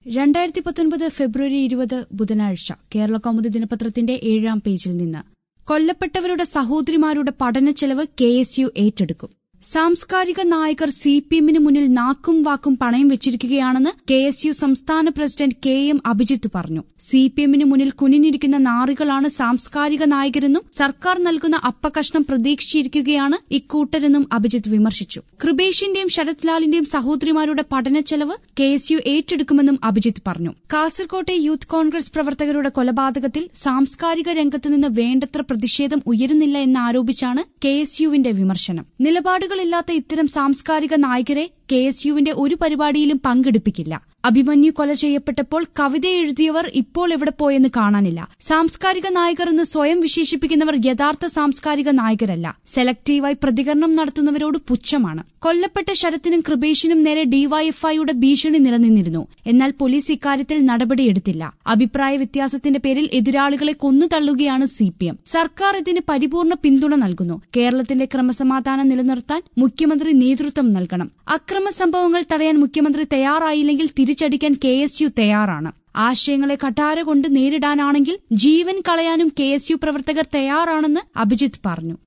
2019 ഫെബ്രുവരി 20 ബുധനാഴ്ച കേരള കൗമുദി ദിനപത്രത്തിന്റെ 7-ാം പേജിൽ നിന്ന് കൊല്ലപ്പെട്ടവരുടെ സഹോദരിമാരുടെ പഠനച്ചെലവ് കെഎസ്യു ഏറ്റെടുക്കും. സാംസ്കാരിക നായകർ സിപിഎമ്മിന് മുന്നിൽ നാക്കും വാക്കും പണയം വെച്ചിരിക്കുകയാണെന്ന് കെഎസ്യു സംസ്ഥാന പ്രസിഡന്റ് കെ.എം. അഭിജിത്ത് പറഞ്ഞു. സിപിഎമ്മിന് മുന്നിൽ കുനിഞ്ഞിരിക്കുന്ന നാറികളാണ് സാംസ്കാരിക നായകരെന്നും സർക്കാർ നൽകുന്ന അപ്പകഷ്ണം പ്രതീക്ഷിച്ചിരിക്കുകയാണ് ഇക്കൂട്ടരെന്നും അഭിജിത്ത് വിമർശിച്ചു. കൃപേഷിന്റെയും ശരത് ലാലിന്റെയും സഹോദരിമാരുടെ പഠനച്ചെലവ് കെഎസ്യു ഏറ്റെടുക്കുമെന്നും അഭിജിത്ത് പറഞ്ഞു. കാസർകോട്ടെ യൂത്ത് കോൺഗ്രസ് പ്രവർത്തകരുടെ കൊലപാതകത്തിൽ സാംസ്കാരിക രംഗത്തുനിന്ന് വേണ്ടത്ര പ്രതിഷേധം ഉയരുന്നില്ല എന്നാരോപിച്ചാണ് കെഎസ്യുവിന്റെ വിമർശനം. നിലപാടുകളില്ലാത്ത ഇത്തരം സാംസ്കാരിക നായകരെ കെഎസ്യുവിന്റെ ഒരു പരിപാടിയിലും പങ്കെടുപ്പിക്കില്ല. അഭിമന്യു കൊല ചെയ്യപ്പെട്ടപ്പോൾ കവിത എഴുതിയവർ ഇപ്പോൾ എവിടെ പോയെന്ന് കാണാനില്ല. സാംസ്കാരിക നായകർ എന്ന് സ്വയം വിശേഷിപ്പിക്കുന്നവർ യഥാർത്ഥ സാംസ്കാരിക നായകരല്ല. സെലക്ടീവായി പ്രതികരണം നടത്തുന്നവരോട് പുച്ഛമാണ്. കൊല്ലപ്പെട്ട ശരത്തിനും കൃപേഷിനും നേരെ ഡിവൈഎഫ്ഐയുടെ ഭീഷണി നിലനിന്നിരുന്നു. എന്നാൽ പോലീസ് ഇക്കാര്യത്തിൽ നടപടിയെടുത്തില്ല. അഭിപ്രായ വ്യത്യാസത്തിന്റെ പേരിൽ എതിരാളികളെ കൊന്നുതള്ളുകയാണ് സിപിഎം. സർക്കാർ ഇതിന് പരിപൂർണ പിന്തുണ നൽകുന്നു. കേരളത്തിന്റെ ക്രമസമാധാനം നിലനിർത്താൻ മുഖ്യമന്ത്രി നേതൃത്വം നൽകണം. അക്രമ സംഭവങ്ങൾ തടയാൻ മുഖ്യമന്ത്രി തയ്യാറായില്ലെങ്കിൽ തിരിച്ചടിക്കാൻ കെഎസ്യു തയ്യാറാണ്. ആശയങ്ങളെ കഠാര കൊണ്ട് നേരിടാനാണെങ്കിൽ ജീവൻ കളയാനും കെഎസ്യു പ്രവർത്തകർ തയ്യാറാണെന്ന് അഭിജിത്ത് പറഞ്ഞു.